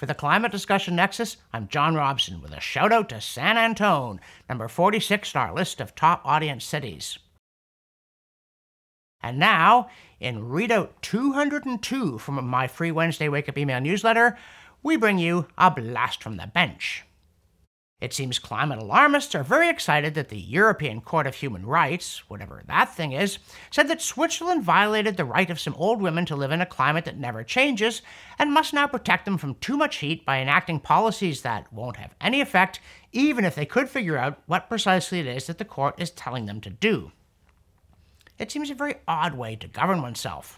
For the Climate Discussion Nexus, I'm John Robson with a shout out to San Antone, number 46 on our list of top audience cities. And now, in Readout 202 from my free Wednesday Wake Up email newsletter, we bring you a blast from the bench. It seems climate alarmists are very excited that the European Court of Human Rights, whatever that thing is, said that Switzerland violated the right of some old women to live in a climate that never changes and must now protect them from too much heat by enacting policies that won't have any effect, even if they could figure out what precisely it is that the court is telling them to do. It seems a very odd way to govern oneself.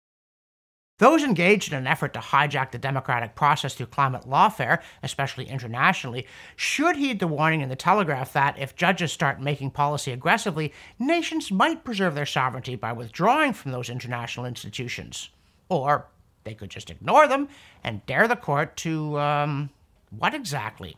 Those engaged in an effort to hijack the democratic process through climate lawfare, especially internationally, should heed the warning in the Telegraph that if judges start making policy aggressively, nations might preserve their sovereignty by withdrawing from those international institutions. Or they could just ignore them and dare the court to, what exactly?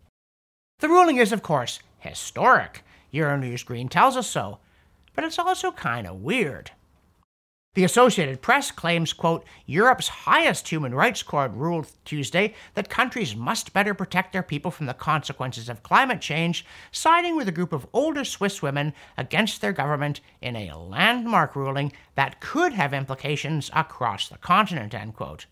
The ruling is, of course, historic. Euronews Green tells us so. But it's also kind of weird. The Associated Press claims, quote, Europe's highest human rights court ruled Tuesday that countries must better protect their people from the consequences of climate change, siding with a group of older Swiss women against their government in a landmark ruling that could have implications across the continent, end quote.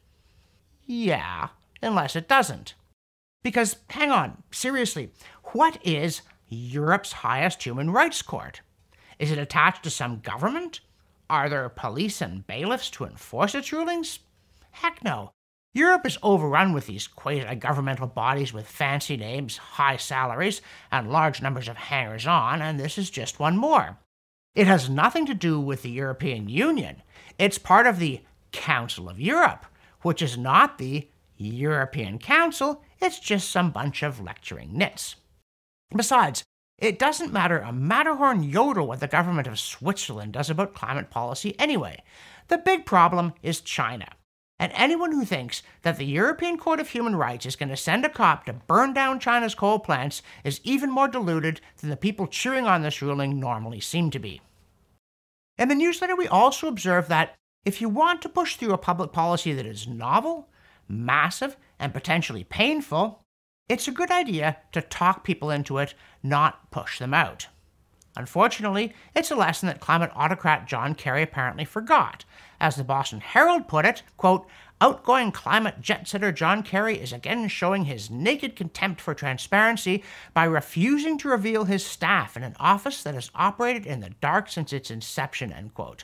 Yeah, unless it doesn't. Because, hang on, seriously, what is Europe's highest human rights court? Is it attached to some government? Are there police and bailiffs to enforce its rulings? Heck no. Europe is overrun with these quasi-governmental bodies with fancy names, high salaries, and large numbers of hangers-on, and this is just one more. It has nothing to do with the European Union. It's part of the Council of Europe, which is not the European Council, it's just some bunch of lecturing nits. Besides, it doesn't matter a Matterhorn yodel what the government of Switzerland does about climate policy anyway. The big problem is China. And anyone who thinks that the European Court of Human Rights is going to send a cop to burn down China's coal plants is even more deluded than the people cheering on this ruling normally seem to be. In the newsletter, we also observe that if you want to push through a public policy that is novel, massive, and potentially painful, it's a good idea to talk people into it, not push them out. Unfortunately, it's a lesson that climate autocrat John Kerry apparently forgot. As the Boston Herald put it, quote, outgoing climate jet-setter John Kerry is again showing his naked contempt for transparency by refusing to reveal his staff in an office that has operated in the dark since its inception, end quote.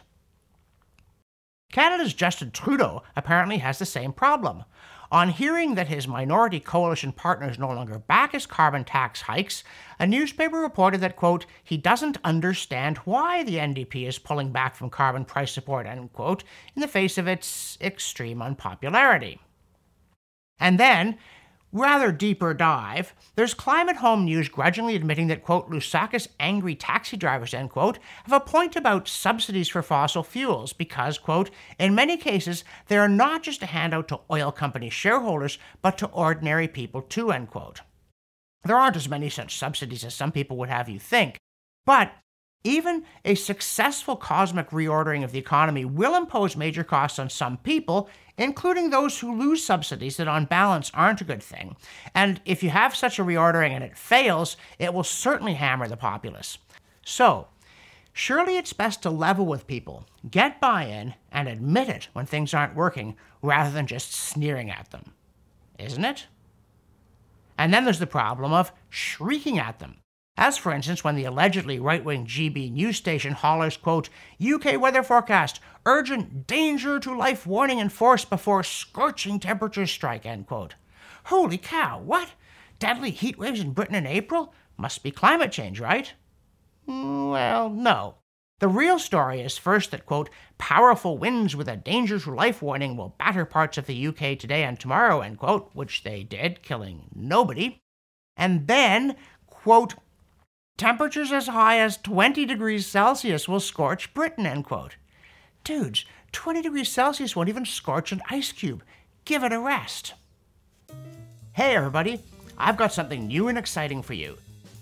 Canada's Justin Trudeau apparently has the same problem. On hearing that his minority coalition partners no longer back his carbon tax hikes, a newspaper reported that, quote, he doesn't understand why the NDP is pulling back from carbon price support, end quote, in the face of its extreme unpopularity. And then, rather deeper dive, there's Climate Home News grudgingly admitting that, quote, Lusaka's angry taxi drivers, end quote, have a point about subsidies for fossil fuels because, quote, in many cases, they are not just a handout to oil company shareholders, but to ordinary people too, end quote. There aren't as many such subsidies as some people would have you think, but even a successful cosmic reordering of the economy will impose major costs on some people, including those who lose subsidies that on balance aren't a good thing. And if you have such a reordering and it fails, it will certainly hammer the populace. So, surely it's best to level with people, get buy-in, and admit it when things aren't working, rather than just sneering at them. Isn't it? And then there's the problem of shrieking at them. As, for instance, when the allegedly right-wing GB news station hollers, quote, UK weather forecast, urgent danger to life warning enforced before scorching temperatures strike, end quote. Holy cow, what? Deadly heat waves in Britain in April? Must be climate change, right? Well, no. The real story is first that, quote, powerful winds with a danger to life warning will batter parts of the UK today and tomorrow, end quote, which they did, killing nobody. And then, quote, temperatures as high as 20 degrees Celsius will scorch Britain, end quote. Dudes, 20 degrees Celsius won't even scorch an ice cube. Give it a rest. Hey everybody, I've got something new and exciting for you.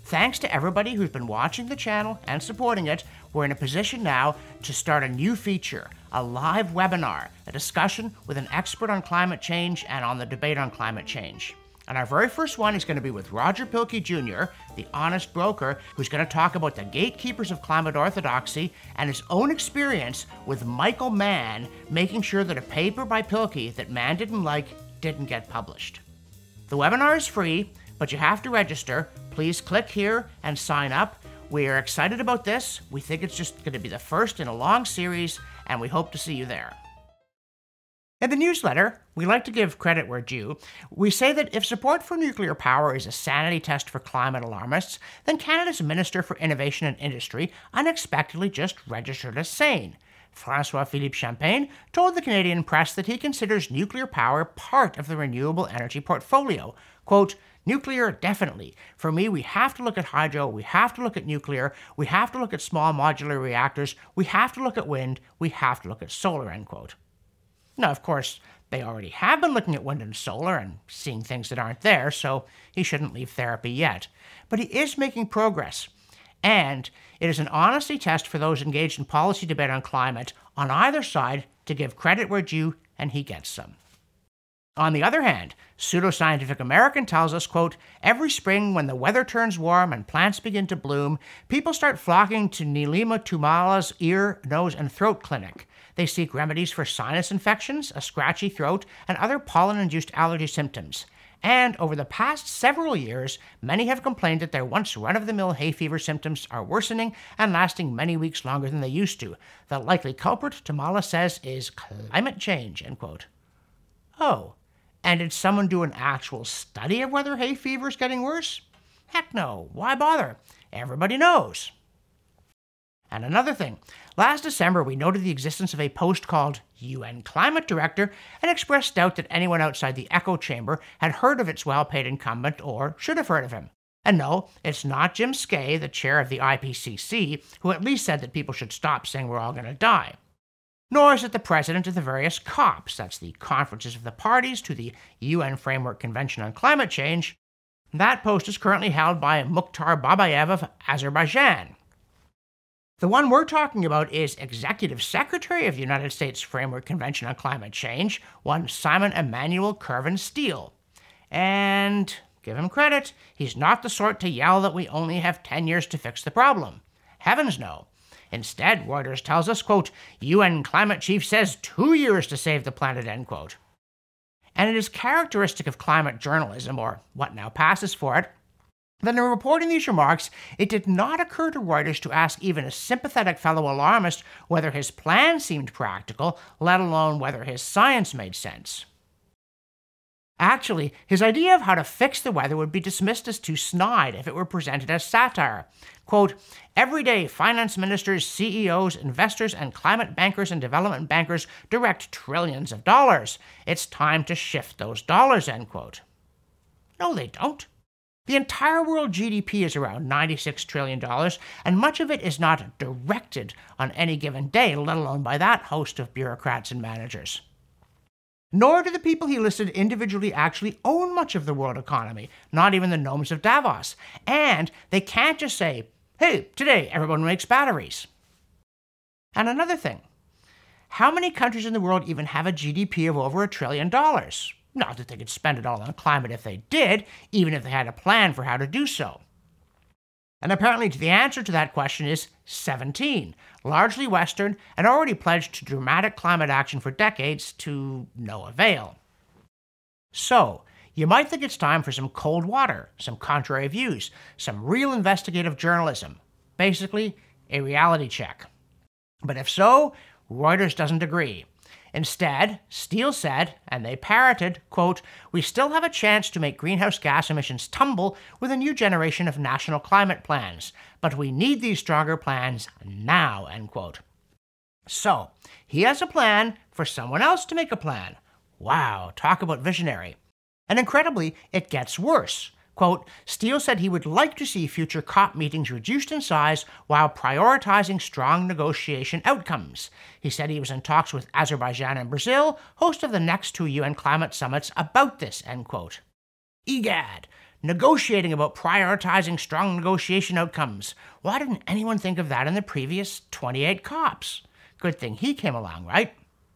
Thanks to everybody who's been watching the channel and supporting it, we're in a position now to start a new feature, a live webinar, a discussion with an expert on climate change and on the debate on climate change. And our very first one is going to be with Roger Pielke Jr., the honest broker, who's going to talk about the gatekeepers of climate orthodoxy and his own experience with Michael Mann making sure that a paper by Pielke that Mann didn't like didn't get published. The webinar is free, but you have to register. Please click here and sign up. We are excited about this. We think it's just going to be the first in a long series, and we hope to see you there. In the newsletter, we like to give credit where due. We say that if support for nuclear power is a sanity test for climate alarmists, then Canada's Minister for Innovation and Industry unexpectedly just registered as sane. François-Philippe Champagne told the Canadian press that he considers nuclear power part of the renewable energy portfolio. Quote, "Nuclear, definitely. For me, we have to look at hydro, we have to look at nuclear, we have to look at small modular reactors, we have to look at wind, we have to look at solar," end quote. Now, of course, they already have been looking at wind and solar and seeing things that aren't there, so he shouldn't leave therapy yet. But he is making progress. And it is an honesty test for those engaged in policy debate on climate on either side to give credit where due, and he gets some. On the other hand, Pseudoscientific American tells us, quote, "Every spring when the weather turns warm and plants begin to bloom, people start flocking to Nilima Tumala's ear, nose, and throat clinic. They seek remedies for sinus infections, a scratchy throat, and other pollen-induced allergy symptoms. And over the past several years, many have complained that their once run-of-the-mill hay fever symptoms are worsening and lasting many weeks longer than they used to. The likely culprit, Tumala says, is climate change," end quote. Oh, and did someone do an actual study of whether hay fever is getting worse? Heck no, why bother? Everybody knows. And another thing, last December we noted the existence of a post called UN Climate Director and expressed doubt that anyone outside the echo chamber had heard of its well-paid incumbent or should have heard of him. And no, it's not Jim Skay, the chair of the IPCC, who at least said that people should stop saying we're all going to die. Nor is it the president of the various COPs, that's the conferences of the parties to the UN Framework Convention on Climate Change. That post is currently held by Mukhtar Babayev of Azerbaijan. The one we're talking about is Executive Secretary of the United States Framework Convention on Climate Change, one Simon Emanuel Kervin Steele. And, give him credit, he's not the sort to yell that we only have 10 years to fix the problem. Heavens no. Instead, Reuters tells us, quote, "UN climate chief says 2 years to save the planet," end quote. And it is characteristic of climate journalism, or what now passes for it, that in reporting these remarks, it did not occur to Reuters to ask even a sympathetic fellow alarmist whether his plan seemed practical, let alone whether his science made sense. Actually, his idea of how to fix the weather would be dismissed as too snide if it were presented as satire. Quote, "Every day, finance ministers, CEOs, investors, and climate bankers and development bankers direct trillions of dollars. It's time to shift those dollars," end quote. No, they don't. The entire world GDP is around $96 trillion, and much of it is not directed on any given day, let alone by that host of bureaucrats and managers. Nor do the people he listed individually actually own much of the world economy, not even the gnomes of Davos. And they can't just say, "Hey, today everyone makes batteries." And another thing, how many countries in the world even have a GDP of over $1 trillion? Not that they could spend it all on climate if they did, even if they had a plan for how to do so. And apparently the answer to that question is 17, largely Western, and already pledged to dramatic climate action for decades to no avail. So, you might think it's time for some cold water, some contrary views, some real investigative journalism. Basically, a reality check. But if so, Reuters doesn't agree. Instead, Steele said, and they parroted, quote, "We still have a chance to make greenhouse gas emissions tumble with a new generation of national climate plans, but we need these stronger plans now," end quote. So, he has a plan for someone else to make a plan. Wow, talk about visionary. And incredibly, it gets worse. Quote, "Steele said he would like to see future COP meetings reduced in size while prioritizing strong negotiation outcomes. He said he was in talks with Azerbaijan and Brazil, host of the next 2 UN climate summits, about this," end quote. Egad, negotiating about prioritizing strong negotiation outcomes. Why didn't anyone think of that in the previous 28 COPs? Good thing he came along, right?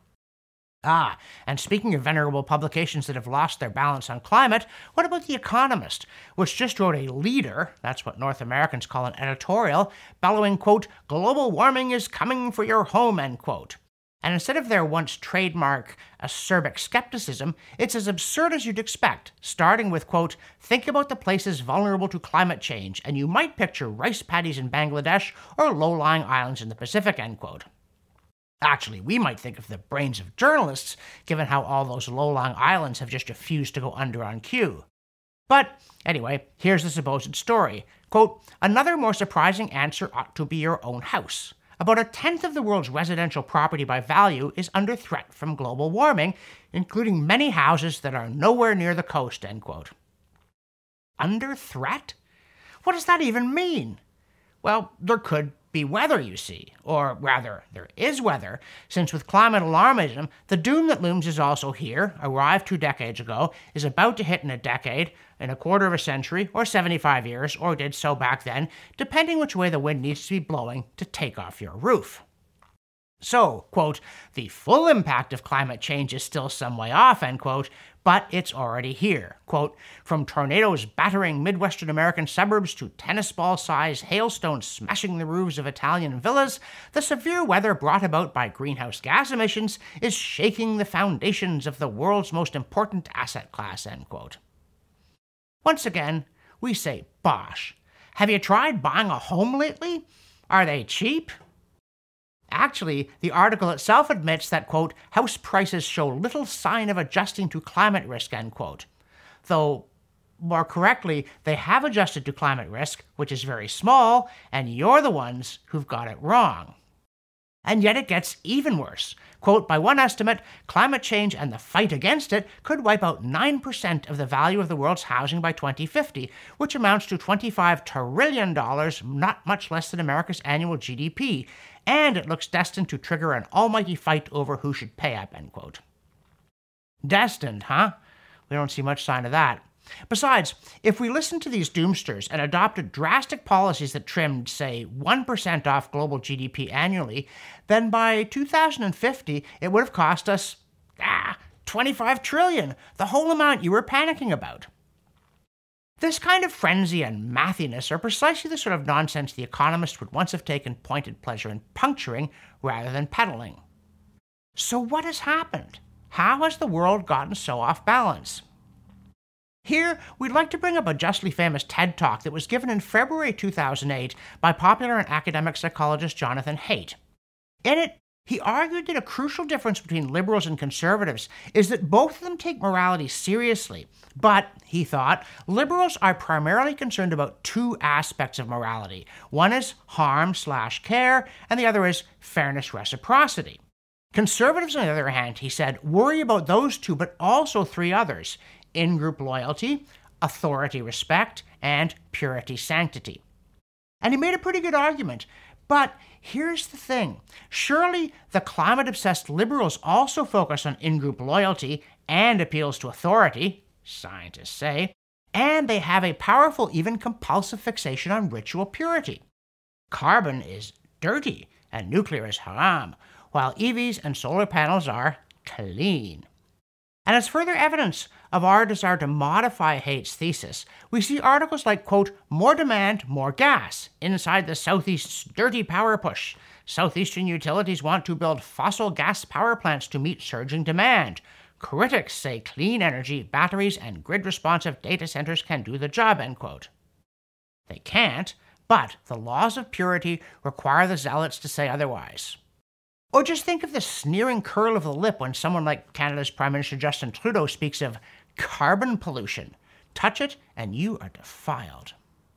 And speaking of venerable publications that have lost their balance on climate, what about The Economist, which just wrote a leader, that's what North Americans call an editorial, bellowing, quote, "Global warming is coming for your home," end quote. And instead of their once trademark acerbic skepticism, it's as absurd as you'd expect, starting with, quote, "Think about the places vulnerable to climate change, and you might picture rice paddies in Bangladesh or low-lying islands in the Pacific," end quote. Actually, we might think of the brains of journalists, given how all those low-lying islands have just refused to go under on cue. But anyway, here's the supposed story. Quote, "Another more surprising answer ought to be your own house. About a tenth of the world's residential property by value is under threat from global warming, including many houses that are nowhere near the coast," end quote. Under threat? What does that even mean? Well, there could be weather, you see. Or rather, there is weather, since with climate alarmism, the doom that looms is also here, arrived 2 decades ago, is about to hit in a decade, in a quarter of a century, or 75 years, or did so back then, depending which way the wind needs to be blowing to take off your roof. So, quote, "The full impact of climate change is still some way off," end quote, but it's already here. Quote, "From tornadoes battering Midwestern American suburbs to tennis ball-sized hailstones smashing the roofs of Italian villas, the severe weather brought about by greenhouse gas emissions is shaking the foundations of the world's most important asset class," end quote. Once again, we say bosh. Have you tried buying a home lately? Are they cheap? Actually, the article itself admits that, quote, "house prices show little sign of adjusting to climate risk," end quote. Though, more correctly, they have adjusted to climate risk, which is very small, and you're the ones who've got it wrong. And yet it gets even worse. Quote, "By one estimate, climate change and the fight against it could wipe out 9% of the value of the world's housing by 2050, which amounts to $25 trillion, not much less than America's annual GDP, and it looks destined to trigger an almighty fight over who should pay up," end quote. Destined, huh? We don't see much sign of that. Besides, if we listened to these doomsters and adopted drastic policies that trimmed, say, 1% off global GDP annually, then by 2050 it would have cost us, $25 trillion, the whole amount you were panicking about. This kind of frenzy and mathiness are precisely the sort of nonsense The Economist would once have taken pointed pleasure in puncturing rather than peddling. So what has happened? How has the world gotten so off balance? Here, we'd like to bring up a justly famous TED Talk that was given in February 2008 by popular and academic psychologist Jonathan Haidt. In it, he argued that a crucial difference between liberals and conservatives is that both of them take morality seriously, but, he thought, liberals are primarily concerned about 2 aspects of morality. One is harm/care, and the other is fairness/reciprocity. Conservatives, on the other hand, he said, worry about those 2, but also 3 others: in-group loyalty, authority respect, and purity sanctity. And he made a pretty good argument. But here's the thing. Surely the climate-obsessed liberals also focus on in-group loyalty and appeals to authority, scientists say, and they have a powerful, even compulsive fixation on ritual purity. Carbon is dirty and nuclear is haram, while EVs and solar panels are clean. And as further evidence of our desire to modify Haidt's thesis, we see articles like, quote, "More demand, more gas. Inside the Southeast's dirty power push. Southeastern utilities want to build fossil gas power plants to meet surging demand. Critics say clean energy, batteries, and grid-responsive data centers can do the job," end quote. They can't, but the laws of purity require the zealots to say otherwise. Or just think of the sneering curl of the lip when someone like Canada's Prime Minister Justin Trudeau speaks of carbon pollution. Touch it and you are defiled.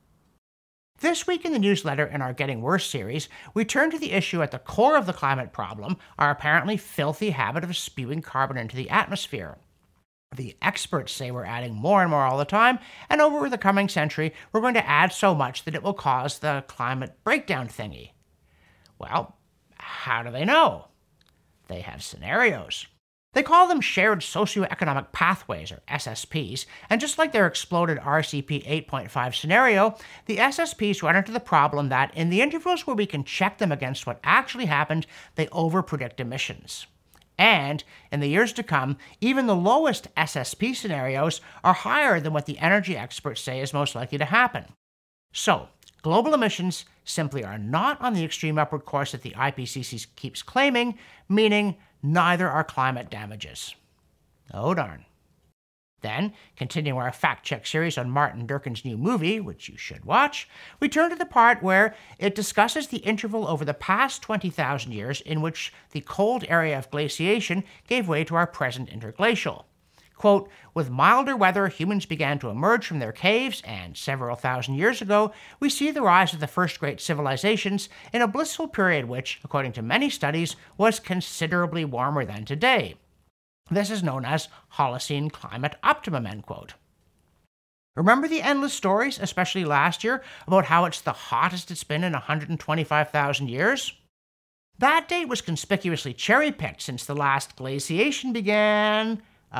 This week in the newsletter in our Getting Worse series, we turn to the issue at the core of the climate problem, our apparently filthy habit of spewing carbon into the atmosphere. The experts say we're adding more and more all the time, and over the coming century, we're going to add so much that it will cause the climate breakdown thingy. Well, how do they know? They have scenarios. They call them shared socioeconomic pathways, or SSPs, and just like their exploded RCP 8.5 scenario, the SSPs run into the problem that in the intervals where we can check them against what actually happened, they overpredict emissions. And in the years to come, even the lowest SSP scenarios are higher than what the energy experts say is most likely to happen. So, global emissions simply are not on the extreme upward course that the IPCC keeps claiming, meaning neither are climate damages. Oh darn. Then, continuing our fact-check series on Martin Durkin's new movie, which you should watch, we turn to the part where it discusses the interval over the past 20,000 years in which the cold area of glaciation gave way to our present interglacial. Quote, with milder weather, humans began to emerge from their caves, and several thousand years ago, we see the rise of the first great civilizations in a blissful period which, according to many studies, was considerably warmer than today. This is known as Holocene climate optimum, end quote. Remember the endless stories, especially last year, about how it's the hottest it's been in 125,000 years? That date was conspicuously cherry-picked since the last glaciation began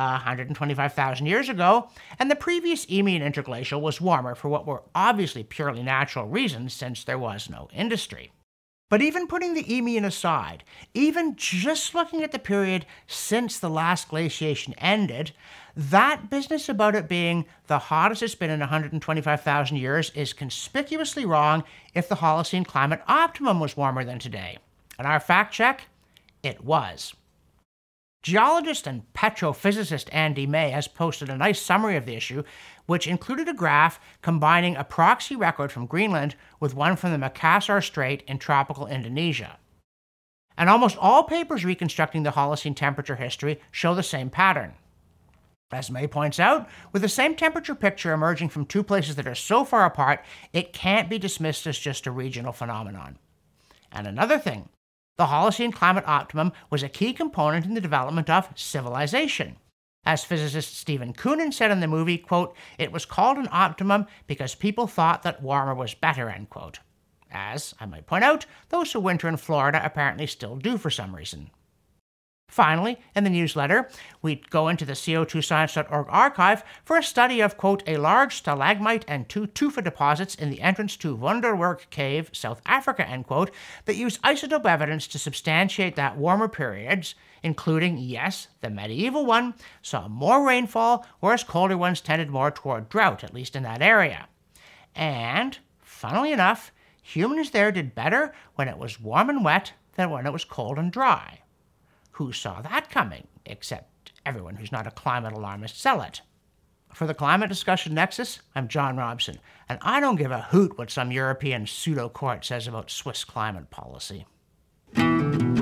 125,000 years ago, and the previous Eemian interglacial was warmer for what were obviously purely natural reasons since there was no industry. But even putting the Eemian aside, even just looking at the period since the last glaciation ended, that business about it being the hottest it's been in 125,000 years is conspicuously wrong if the Holocene climate optimum was warmer than today. And our fact check, it was. Geologist and petrophysicist Andy May has posted a nice summary of the issue, which included a graph combining a proxy record from Greenland with one from the Makassar Strait in tropical Indonesia. And almost all papers reconstructing the Holocene temperature history show the same pattern. As May points out, with the same temperature picture emerging from two places that are so far apart, it can't be dismissed as just a regional phenomenon. And another thing, the Holocene climate optimum was a key component in the development of civilization. As physicist Stephen Koonin said in the movie, quote, it was called an optimum because people thought that warmer was better, end quote. As, I might point out, those who winter in Florida apparently still do for some reason. Finally, in the newsletter, we go into the CO2science.org archive for a study of, quote, a large stalagmite and two tufa deposits in the entrance to Wonderwerk Cave, South Africa, end quote, that use isotope evidence to substantiate that warmer periods, including, yes, the medieval one, saw more rainfall, whereas colder ones tended more toward drought, at least in that area. And, funnily enough, humans there did better when it was warm and wet than when it was cold and dry. Who saw that coming, except everyone who's not a climate alarmist zealot? For the Climate Discussion Nexus, I'm John Robson, and I don't give a hoot what some European pseudo-court says about Swiss climate policy.